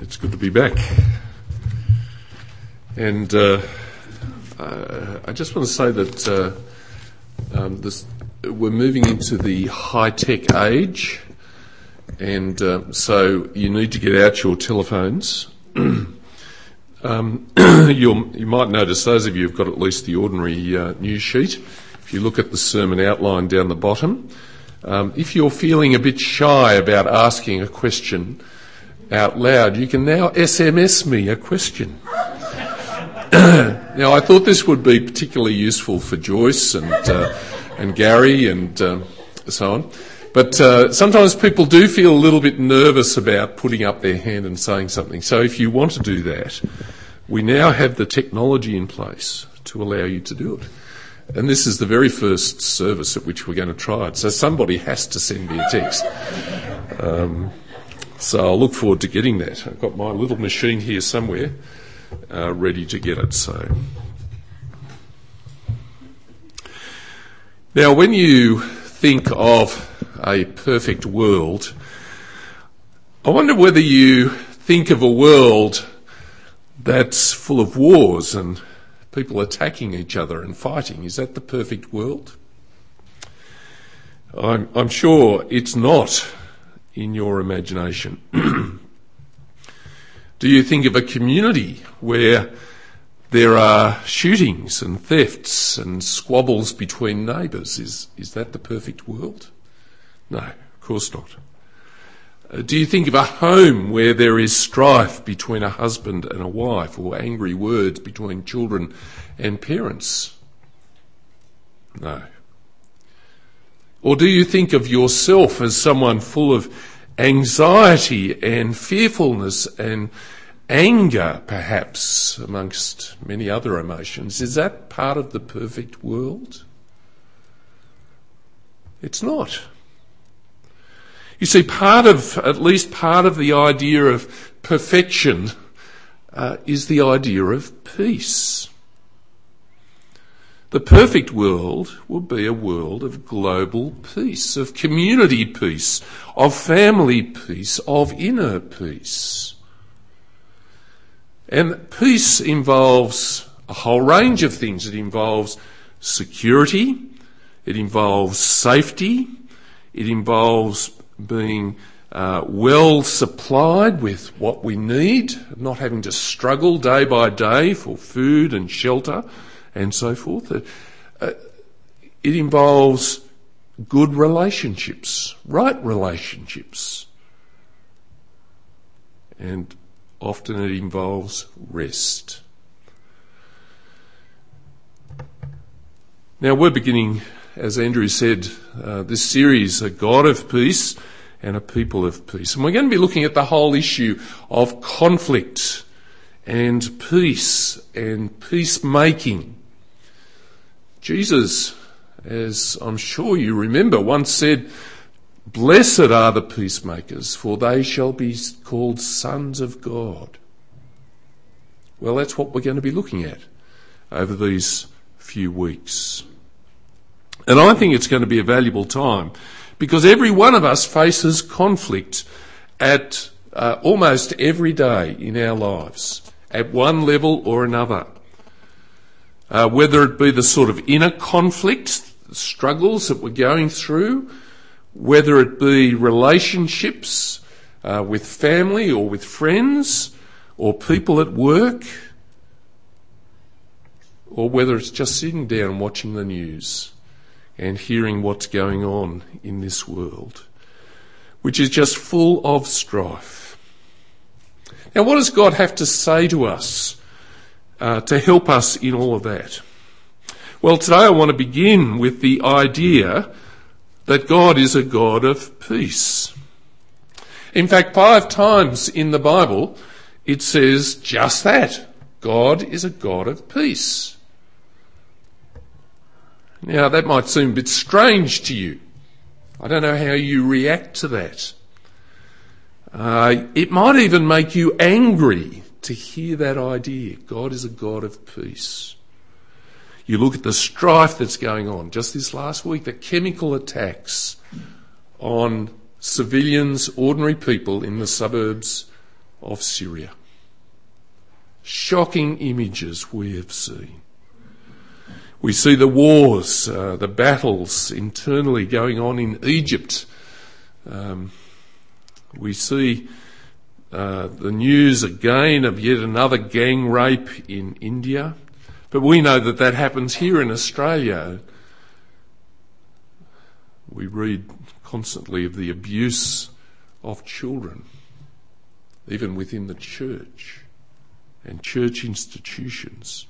It's good to be back. And I just want to say that we're moving into the high-tech age, and so you need to get out your telephones. You might notice, those of you who've got at least the ordinary news sheet, if you look at the sermon outline down the bottom, if you're feeling a bit shy about asking a question out loud, you can now SMS me a question. Now, I thought this would be particularly useful for Joyce and Gary and so on. But sometimes people do feel a little bit nervous about putting up their hand and saying something. So if you want to do that, we now have the technology in place to allow you to do it. And this is the very first service at which we're going to try it. So somebody has to send me a text. So I'll look forward to getting that. I've got my little machine here somewhere ready to get it. So now, when you think of a perfect world, I wonder whether you think of a world that's full of wars and people attacking each other and fighting. Is that the perfect world? I'm sure it's not in your imagination. Do you think of a community where there are shootings and thefts and squabbles between neighbours? Is that the perfect world? No, of course not. Do you think of a home where there is strife between a husband and a wife, or angry words between children and parents? No. Or do you think of yourself as someone full of anxiety and fearfulness and anger, perhaps, amongst many other emotions? Is that part of the perfect world? It's not. You see, at least part of the idea of perfection is the idea of peace. The perfect world would be a world of global peace, of community peace, of family peace, of inner peace. And peace involves a whole range of things. It involves security, it involves safety, it involves being well supplied with what we need, not having to struggle day by day for food and shelter and so forth. It involves good relationships, right relationships. And often it involves rest. Now we're beginning, as Andrew said, this series, A God of Peace and a People of Peace. And we're going to be looking at the whole issue of conflict and peace and peacemaking. Jesus, as I'm sure you remember, once said, "Blessed are the peacemakers, for they shall be called sons of God." Well, that's what we're going to be looking at over these few weeks. And I think it's going to be a valuable time, because every one of us faces conflict at almost every day in our lives, at one level or another. Whether it be the sort of inner conflict, struggles that we're going through, whether it be relationships with family or with friends or people at work, or whether it's just sitting down watching the news and hearing what's going on in this world, which is just full of strife. Now, what does God have to say to us to help us in all of that? Well, today I want to begin with the idea that God is a God of peace. In fact, 5 times in the Bible it says just that. God is a God of peace. Now, that might seem a bit strange to you. I don't know how you react to that. It might even make you angry to hear that idea. God is a God of peace. You look at the strife that's going on. Just this last week, the chemical attacks on civilians, ordinary people in the suburbs of Syria. Shocking images we have seen. We see the wars, the battles internally going on in Egypt. We see the news again of yet another gang rape in India. But we know that that happens here in Australia. We read constantly of the abuse of children, even within the church and church institutions.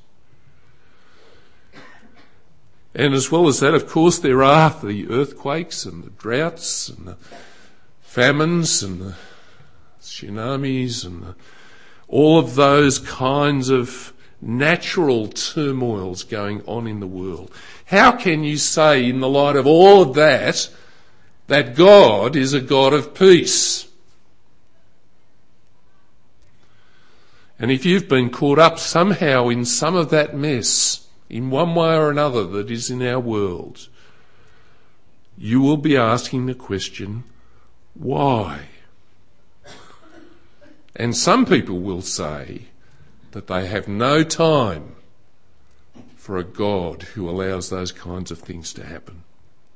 And as well as that, of course, there are the earthquakes and the droughts and the famines and the tsunamis and all of those kinds of natural turmoils going on in the world. How can you say in the light of all of that, that God is a God of peace? And if you've been caught up somehow in some of that mess, in one way or another that is in our world, you will be asking the question, why? And some people will say that they have no time for a God who allows those kinds of things to happen.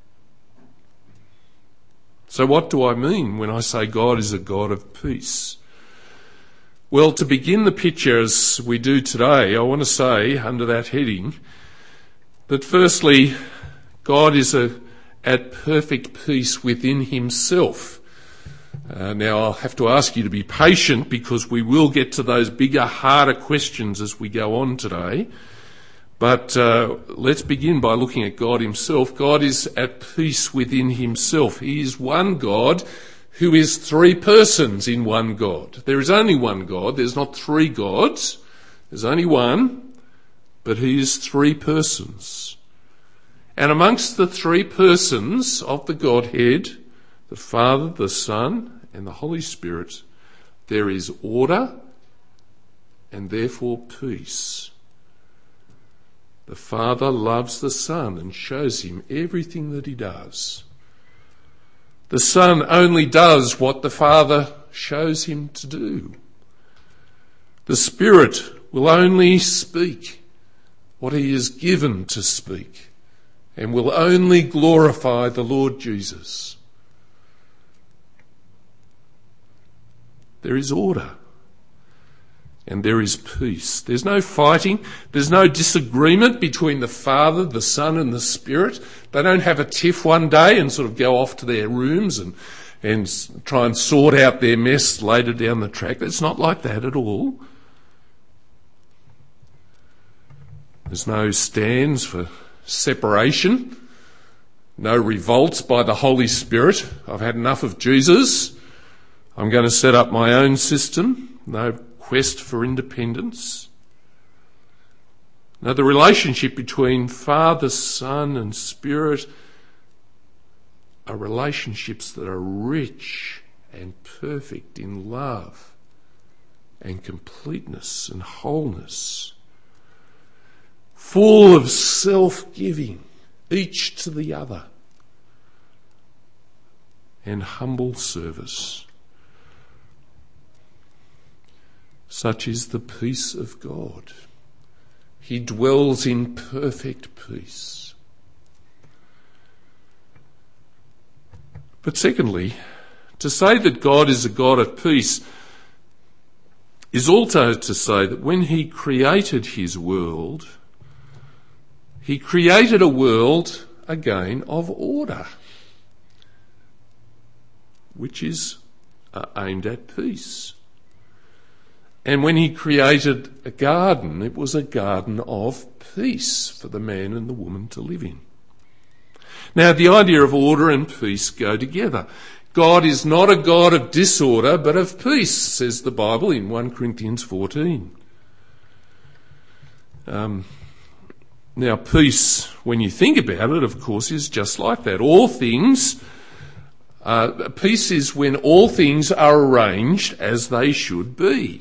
So what do I mean when I say God is a God of peace? Well, to begin the picture as we do today, I want to say under that heading that firstly, God is at perfect peace within himself. Now I'll have to ask you to be patient because we will get to those bigger, harder questions as we go on today. But let's begin by looking at God himself. God is at peace within himself. He is one God who is three persons in one God. There is only one God. There's not three gods. There's only one, but he is three persons. And amongst the three persons of the Godhead, the Father, the Son, and the Holy Spirit, there is order and therefore peace. The Father loves the Son and shows him everything that he does. The Son only does what the Father shows him to do. The Spirit will only speak what he is given to speak and will only glorify the Lord Jesus. There is order and there is peace. There's no fighting. There's no disagreement between the Father, the Son and the Spirit. They don't have a tiff one day and sort of go off to their rooms and try and sort out their mess later down the track. It's not like that at all. There's no stands for separation. No revolts by the Holy Spirit. I've had enough of Jesus. I'm going to set up my own system. No quest for independence. Now, the relationship between Father, Son and Spirit are relationships that are rich and perfect in love and completeness and wholeness, full of self-giving, each to the other, and humble service. Such is the peace of God. He dwells in perfect peace. But secondly, to say that God is a God of peace is also to say that when he created his world, he created a world, again, of order, which is aimed at peace. And when he created a garden, it was a garden of peace for the man and the woman to live in. Now, the idea of order and peace go together. God is not a God of disorder, but of peace, says the Bible in 1 Corinthians 14. Now, peace, when you think about it, of course, is just like that. Peace is when all things are arranged as they should be.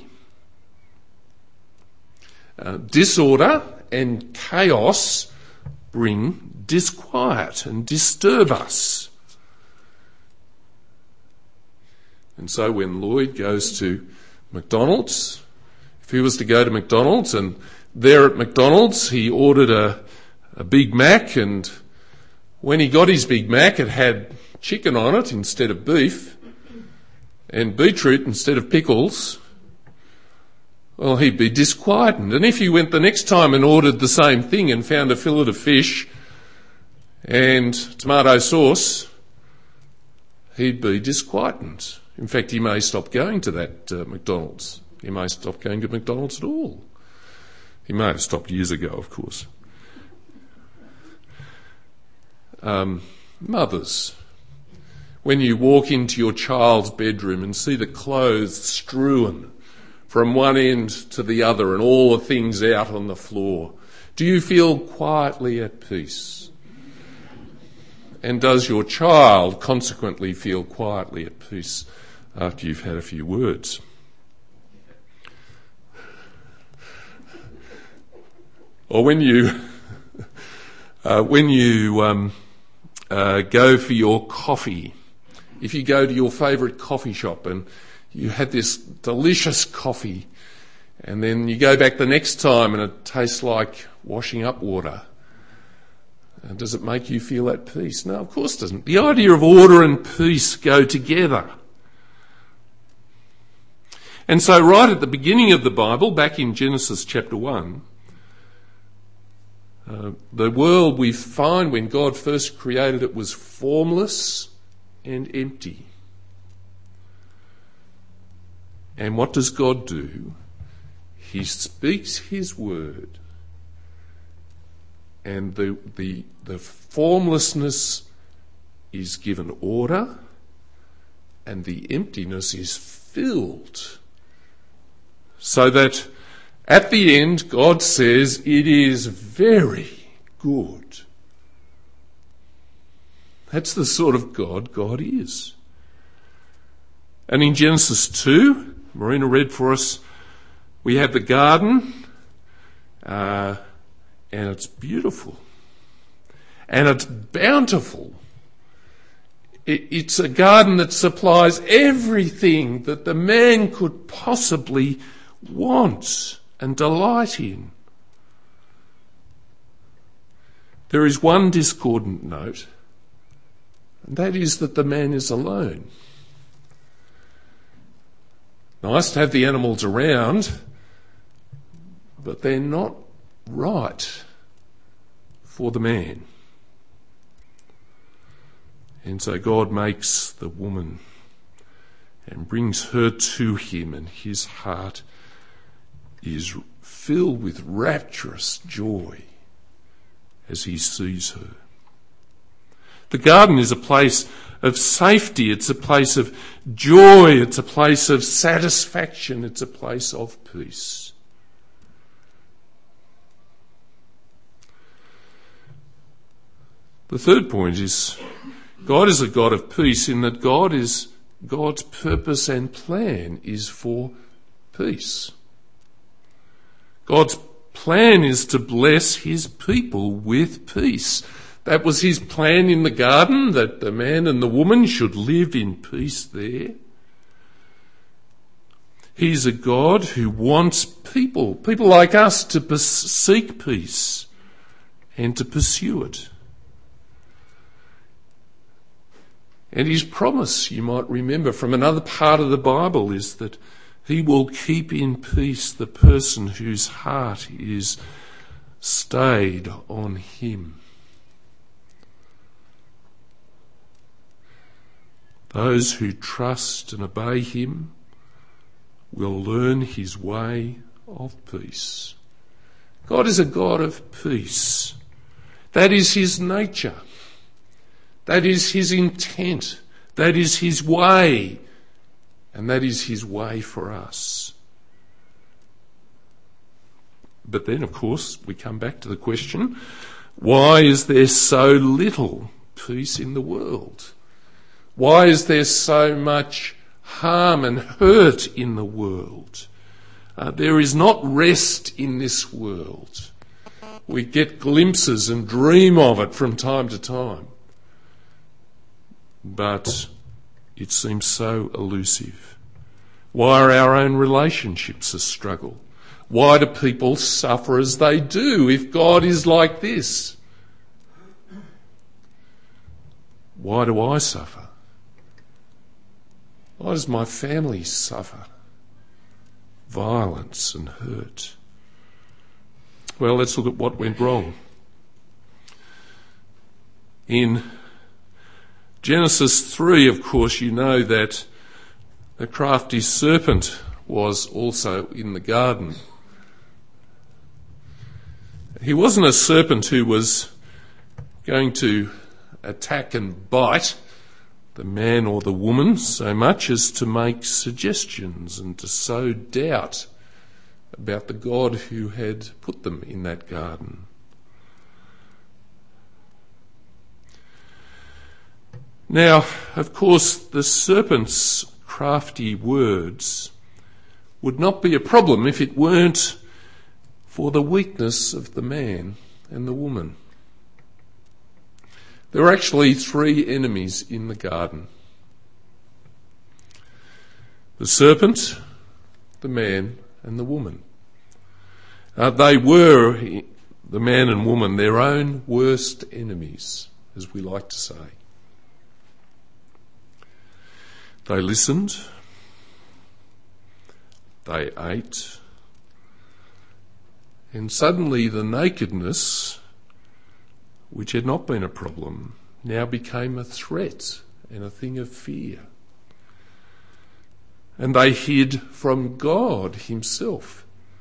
Disorder and chaos bring disquiet and disturb us. And so when Lloyd goes to McDonald's, if he was to go to McDonald's and there at McDonald's he ordered a Big Mac, and when he got his Big Mac it had chicken on it instead of beef and beetroot instead of pickles, well, he'd be disquieted. And if he went the next time and ordered the same thing and found a fillet of fish and tomato sauce, he'd be disquieted. In fact, he may stop going to that McDonald's. He may stop going to McDonald's at all. He may have stopped years ago, of course. Mothers, when you walk into your child's bedroom and see the clothes strewn from one end to the other and all the things out on the floor, do you feel quietly at peace? And does your child consequently feel quietly at peace after you've had a few words? Or when you go for your coffee, if you go to your favourite coffee shop and you had this delicious coffee and then you go back the next time and it tastes like washing up water, does it make you feel at peace? No, of course it doesn't. The idea of order and peace go together. And so right at the beginning of the Bible, back in Genesis chapter 1, the world we find when God first created it was formless and empty. And what does God do? He speaks his word, and the formlessness is given order, and the emptiness is filled. So that at the end, God says, it is very good. That's the sort of God God is. And in Genesis 2, Marina read for us, we have the garden, and it's beautiful. And it's bountiful. It's a garden that supplies everything that the man could possibly want and delight in. There is one discordant note, and that is that the man is alone. Nice to have the animals around, but they're not right for the man. And so God makes the woman and brings her to him, and his heart is filled with rapturous joy as he sees her. The garden is a place of safety, it's a place of joy, it's a place of satisfaction, it's a place of peace. The third point is God is a God of peace in that God's purpose and plan is for peace. God's plan is to bless his people with peace. That was his plan in the garden, that the man and the woman should live in peace there. He's a God who wants people like us, to seek peace and to pursue it. And his promise, you might remember from another part of the Bible, is that he will keep in peace the person whose heart is stayed on him. Those who trust and obey him will learn his way of peace. God is a God of peace. That is his nature. That is his intent. That is his way. And that is his way for us. But then, of course, we come back to the question, why is there so little peace in the world? Why is there so much harm and hurt in the world? There is not rest in this world. We get glimpses and dream of it from time to time. But it seems so elusive. Why are our own relationships a struggle? Why do people suffer as they do if God is like this? Why do I suffer? Why does my family suffer? Violence and hurt. Well, let's look at what went wrong. In Genesis 3, of course, you know that the crafty serpent was also in the garden. He wasn't a serpent who was going to attack and bite the man or the woman so much as to make suggestions and to sow doubt about the God who had put them in that garden. Now, of course, the serpent's crafty words would not be a problem if it weren't for the weakness of the man and the woman. There were actually three enemies in the garden: the serpent, the man, and the woman. They were, the man and woman, their own worst enemies, as we like to say. They listened, they ate, and suddenly the nakedness, which had not been a problem, now became a threat and a thing of fear. And they hid from God himself.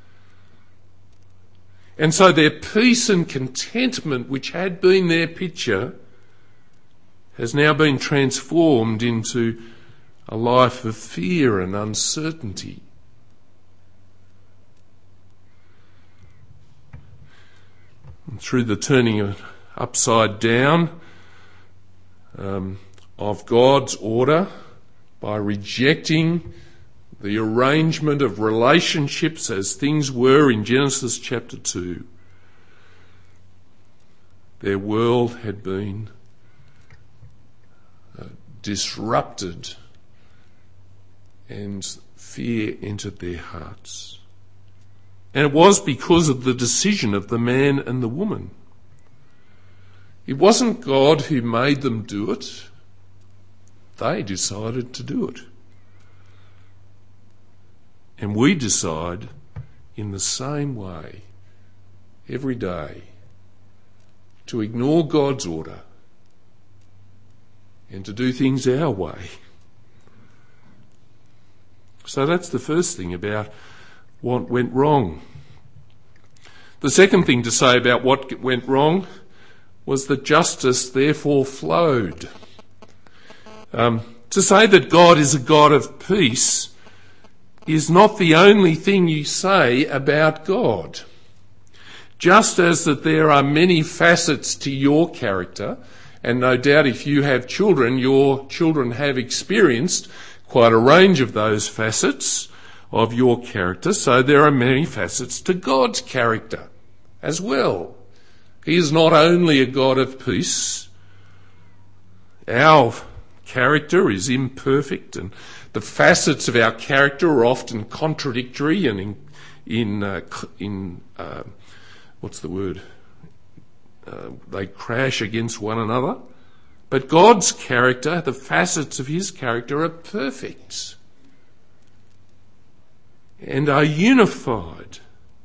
And so their peace and contentment, which had been their picture, has now been transformed into a life of fear and uncertainty. And through the turning upside down of God's order, by rejecting the arrangement of relationships as things were in Genesis chapter 2, their world had been disrupted and fear entered their hearts. And it was because of the decision of the man and the woman. It wasn't God who made them do it. They decided to do it. And we decide in the same way every day to ignore God's order and to do things our way. So that's the first thing about what went wrong. The second thing to say about what went wrong was that justice therefore flowed. To say that God is a God of peace is not the only thing you say about God. Just as that there are many facets to your character, and no doubt if you have children, your children have experienced quite a range of those facets of your character, so there are many facets to God's character as well. He is not only a God of peace. Our character is imperfect, and the facets of our character are often contradictory and they crash against one another. But God's character, the facets of his character, are perfect and are unified.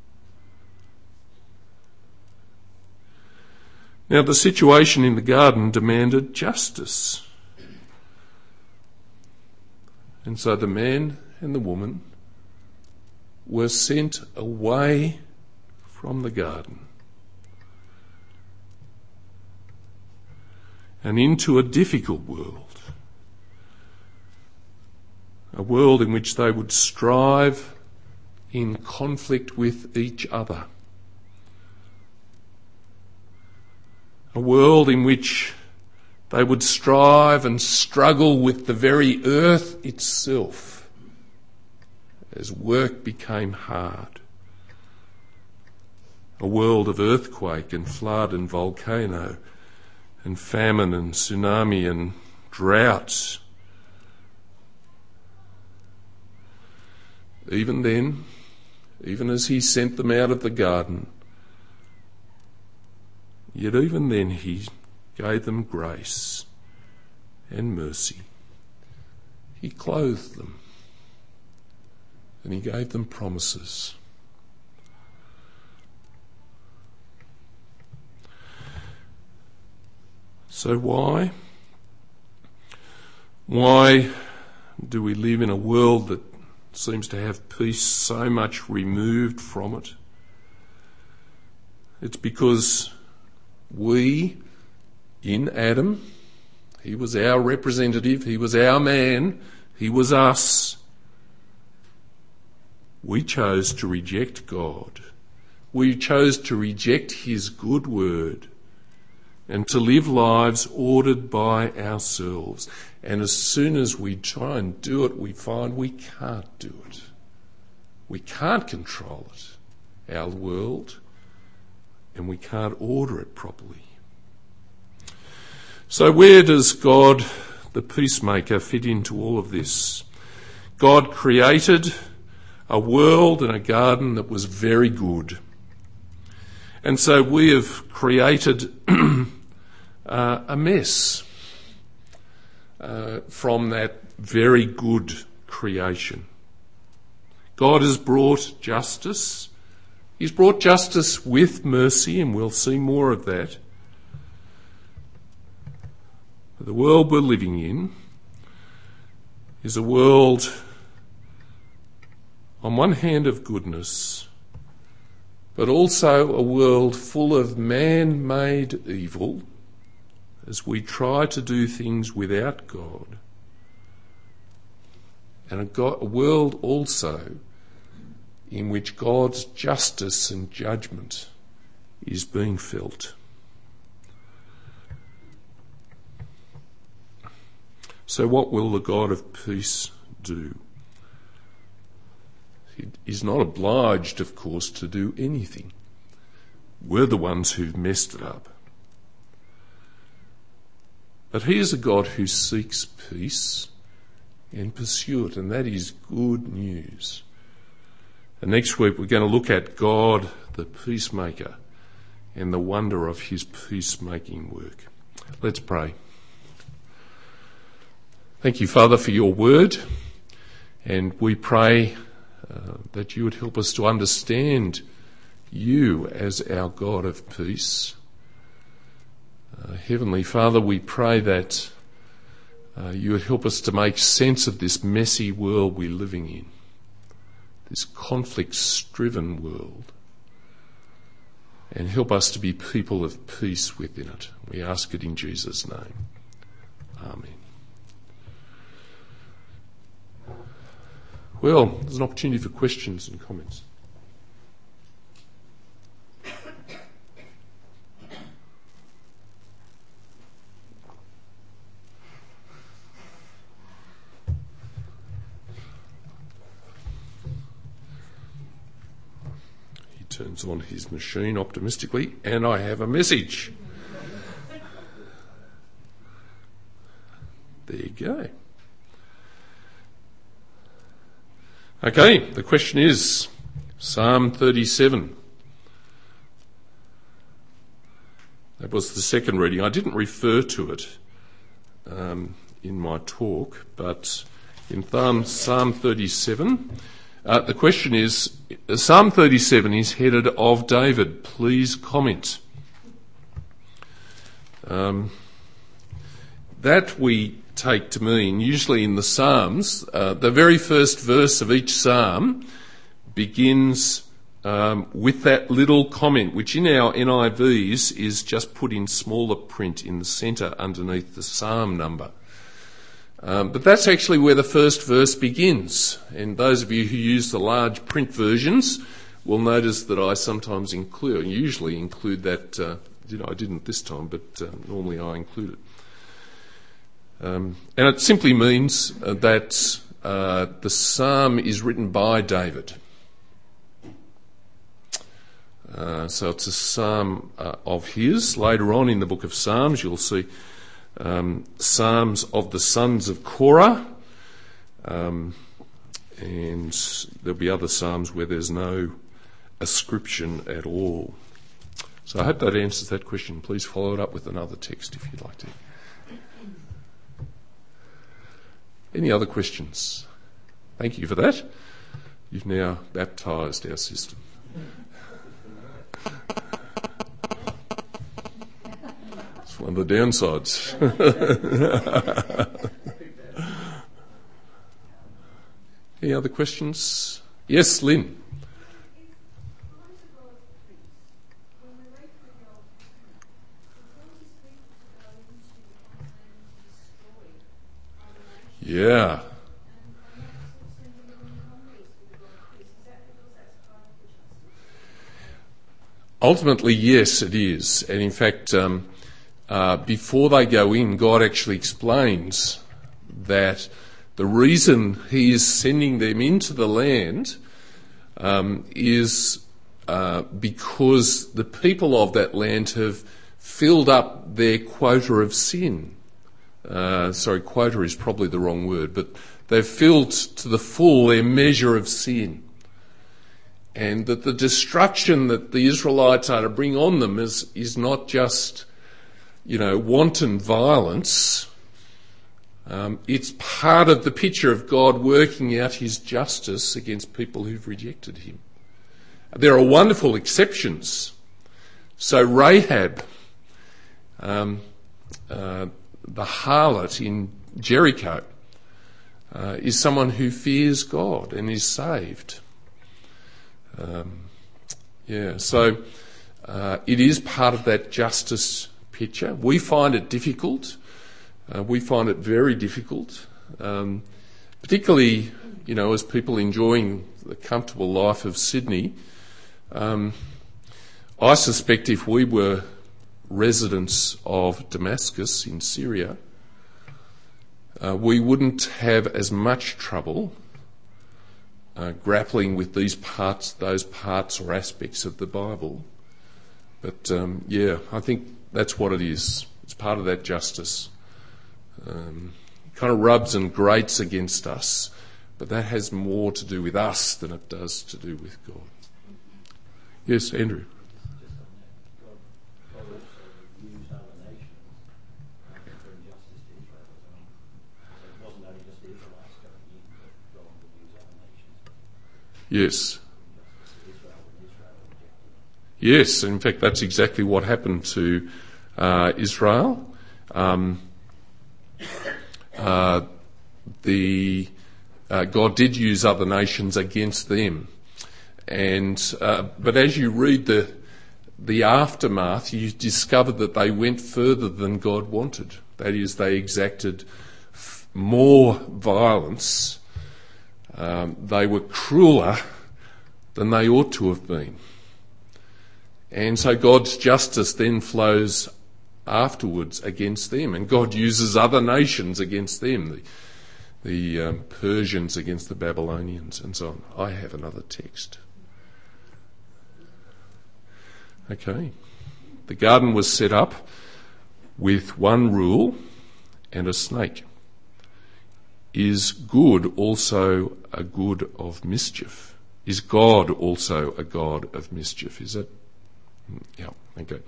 Now, the situation in the garden demanded justice. And so the man and the woman were sent away from the garden and into a difficult world, a world in which they would strive in conflict with each other, a world in which they would strive and struggle with the very earth itself as work became hard. A world of earthquake and flood and volcano and famine and tsunami and droughts. even then, even as he sent them out of the garden, yet even then he gave them grace and mercy. He clothed them and he gave them promises. So why? Why do we live in a world that seems to have peace so much removed from it? It's because we, in Adam, he was our representative, he was our man, he was us. We chose to reject God. We chose to reject his good word and to live lives ordered by ourselves. And as soon as we try and do it, we find we can't do it. We can't control it, our world, and we can't order it properly. So where does God, the peacemaker, fit into all of this? God created a world and a garden that was very good. And so we have created a mess from that very good creation. God has brought justice. He's brought justice with mercy, and we'll see more of that. The world we're living in is a world, on one hand, of goodness, but also a world full of man-made evil as we try to do things without God. And a world also in which God's justice and judgment is being felt. So what will the God of peace do? He is not obliged, of course, to do anything. We're the ones who've messed it up. But he is a God who seeks peace and pursue it, and that is good news. And next week we're going to look at God, the peacemaker, and the wonder of his peacemaking work. Let's pray. Thank you, Father, for your word, and we pray that you would help us to understand you as our God of peace. Heavenly Father, we pray that you would help us to make sense of this messy world we're living in, this conflict-striven world, and help us to be people of peace within it. We ask it in Jesus' name. Amen. Well, there's an opportunity for questions and comments. He turns on his machine optimistically, and I have a message. There you go. Okay, the question is Psalm 37. That was the second reading. I didn't refer to it in my talk, but in Psalm 37, the question is, Psalm 37 is headed of David. Please comment. That we take to mean, usually in the Psalms, the very first verse of each Psalm begins with that little comment, which in our NIVs is just put in smaller print in the centre underneath the Psalm number. But that's actually where the first verse begins. And those of you who use the large print versions will notice that I sometimes usually include that. I didn't this time, but normally I include it. And it simply means that the psalm is written by David. So it's a psalm of his. Later on in the book of Psalms, you'll see psalms of the sons of Korah. And there'll be other psalms where there's no ascription at all. So I hope that answers that question. Please follow it up with another text if you'd like to. Any other questions? Thank you for that. You've now baptised our system. It's one of the downsides. Any other questions? Yes, Lynn. Yeah. Ultimately, yes, it is. And in fact, before they go in, God actually explains that the reason he is sending them into the land is because the people of that land have filled up their quota of sin. Quota is probably the wrong word, but they've filled to the full their measure of sin. And that the destruction that the Israelites are to bring on them is not just, wanton violence. It's part of the picture of God working out his justice against people who've rejected him. There are wonderful exceptions. So Rahab, the harlot in Jericho, is someone who fears God and is saved. It is part of that justice picture. We find it difficult. We find it very difficult, particularly, as people enjoying the comfortable life of Sydney. I suspect if we were residents of Damascus in Syria, we wouldn't have as much trouble grappling with those parts or aspects of the Bible. But I think that's what it is. It's part of that justice. Kind of rubs and grates against us, but that has more to do with us than it does to do with God. Yes, Andrew. Yes. Yes, in fact, that's exactly what happened to Israel. God did use other nations against them, but as you read the aftermath, you discover that they went further than God wanted. That is, they exacted more violence. They were crueler than they ought to have been. And so God's justice then flows afterwards against them, and God uses other nations against them, the Persians against the Babylonians and so on. I have another text. Okay. The garden was set up with one rule and a snake. Is good also a good of mischief? Is God also a God of mischief? Is it? Yeah, okay.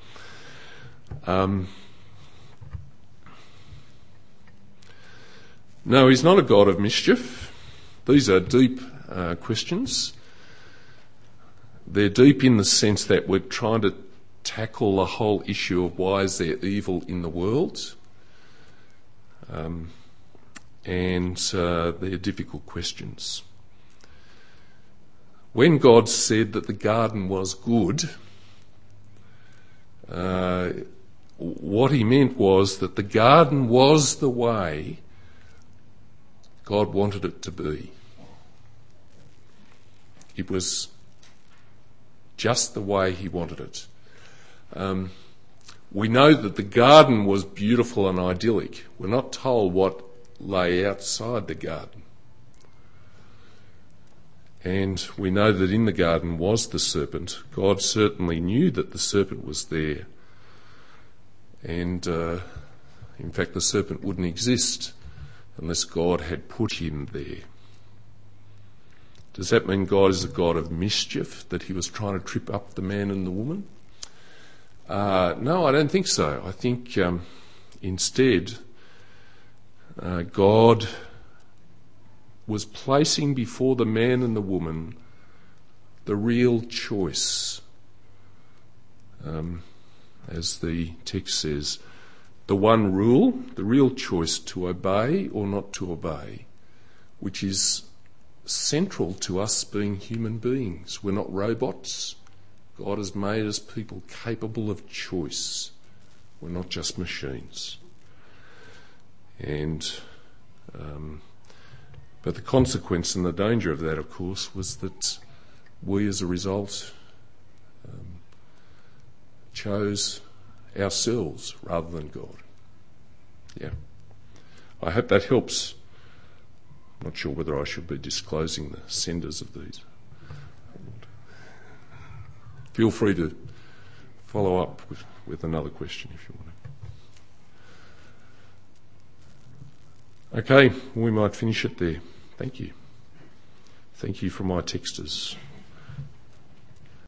No, he's not a God of mischief. These are deep questions. They're deep in the sense that we're trying to tackle the whole issue of why is there evil in the world. And they're difficult questions. When God said that the garden was good, what he meant was that the garden was the way God wanted it to be. It was just the way he wanted it. We know that the garden was beautiful and idyllic. We're not told what lay outside the garden. And we know that in the garden was the serpent. God certainly knew that the serpent was there. And in fact, the serpent wouldn't exist unless God had put him there. Does that mean God is a God of mischief, that he was trying to trip up the man and the woman? No, I don't think so. I think instead God was placing before the man and the woman the real choice. As the text says, the one rule, the real choice to obey or not to obey, which is central to us being human beings. We're not robots. God has made us people capable of choice. We're not just machines. And but the consequence and the danger of that, of course, was that we as a result chose ourselves rather than God. Yeah. I hope that helps. I'm not sure whether I should be disclosing the senders of these. Feel free to follow up with another question if you want to. Okay, we might finish it there. Thank you. Thank you from my texters.